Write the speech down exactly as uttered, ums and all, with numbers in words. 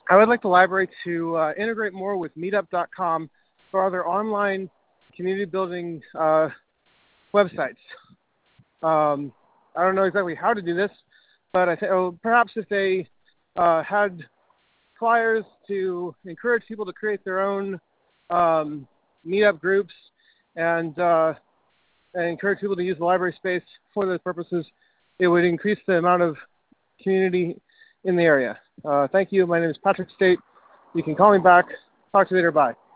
I would like the library to uh, integrate more with meetup dot com for other online community building uh, websites. Um, I don't know exactly how to do this, but I think oh, perhaps if they uh, had flyers to encourage people to create their own um, meetup groups and, uh, and encourage people to use the library space for those purposes, it would increase the amount of community in the area. Uh, thank you. My name is Patrick State. You can call me back. Talk to you later. Bye.